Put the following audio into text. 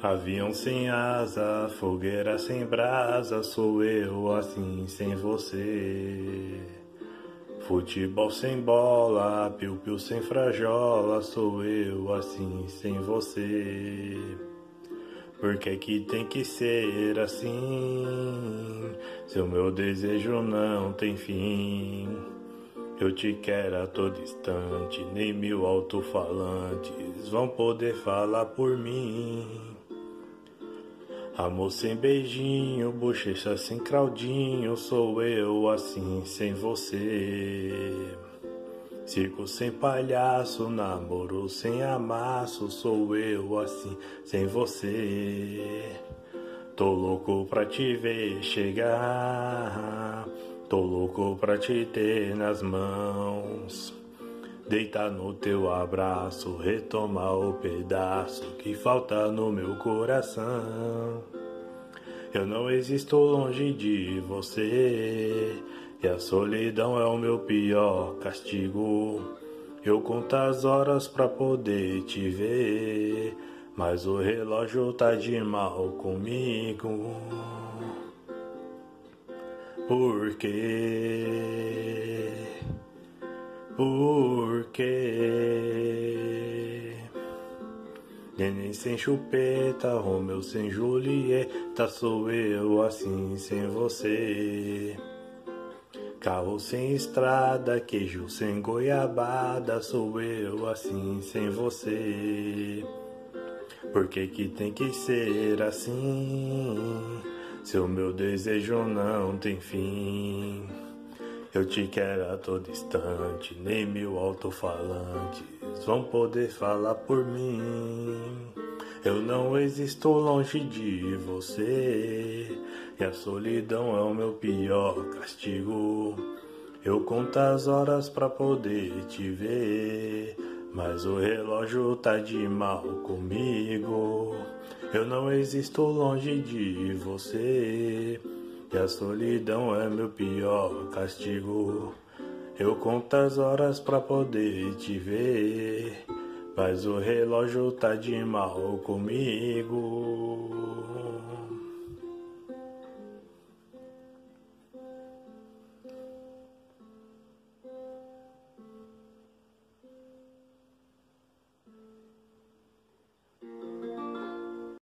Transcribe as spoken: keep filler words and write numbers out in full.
Avião sem asa, fogueira sem brasa, sou eu assim sem você. Futebol sem bola, piu-piu sem frajola, sou eu assim sem você. Por que que tem que ser assim? Se o meu desejo não tem fim. Eu te quero a todo instante, nem mil alto-falantes vão poder falar por mim. Amor sem beijinho, bochecha sem craldinho, sou eu assim sem você. Circo sem palhaço, namoro sem amasso, sou eu assim sem você. Tô louco pra te ver chegar, tô louco pra te ter nas mãos. Deitar no teu abraço, retomar o pedaço que falta no meu coração. Eu não existo longe de você, e a solidão é o meu pior castigo. Eu conto as horas pra poder te ver, mas o relógio tá de mal comigo. Por quê? Por quê? Neném sem chupeta, Romeu sem Julieta, sou eu assim sem você. Carro sem estrada, queijo sem goiabada, sou eu assim sem você. Por que que tem que ser assim? Se o meu desejo não tem fim. Eu te quero a todo instante, nem mil alto-falantes vão poder falar por mim. Eu não existo longe de você, e a solidão é o meu pior castigo. Eu conto as horas pra poder te ver, mas o relógio tá de mal comigo. Eu não existo longe de você, e a solidão é meu pior castigo. Eu conto as horas pra poder te ver, mas o relógio tá de mal comigo.